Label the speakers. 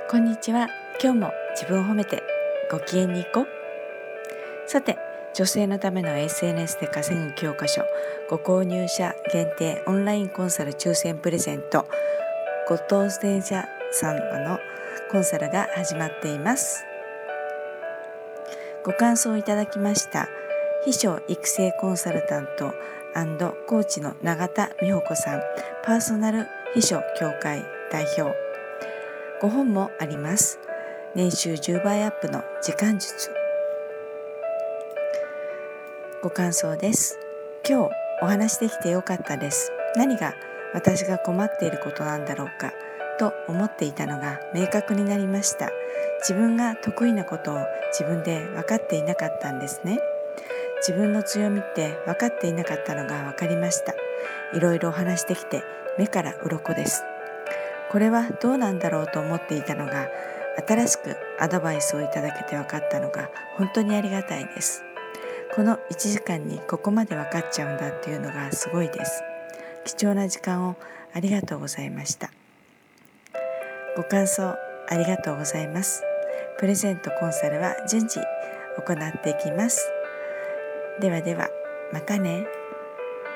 Speaker 1: こんにちは。今日も自分を褒めてご機嫌にいこう。さて、女性のための SNS で稼ぐ教科書ご購入者限定オンラインコンサル抽選プレゼント、ご当選者様のコンサルが始まっています。ご感想いただきました秘書育成コンサルタント&コーチの永田美穂子さん、パーソナル秘書協会代表。ご本もあります。年収10倍アップの時間術。ご感想です。今日お話できてよかったです。何が私が困っていることなんだろうかと思っていたのが明確になりました。自分が得意なことを自分で分かっていなかったんですね。自分の強みって分かっていなかったのが分かりました。いろいろお話できて目から鱗です。これはどうなんだろうと思っていたのが、新しくアドバイスをいただけて分かったのが本当にありがたいです。この1時間にここまで分かっちゃうんだっていうのがすごいです。貴重な時間をありがとうございました。ご感想ありがとうございます。プレゼントコンサルは順次行っていきます。ではでは、またね。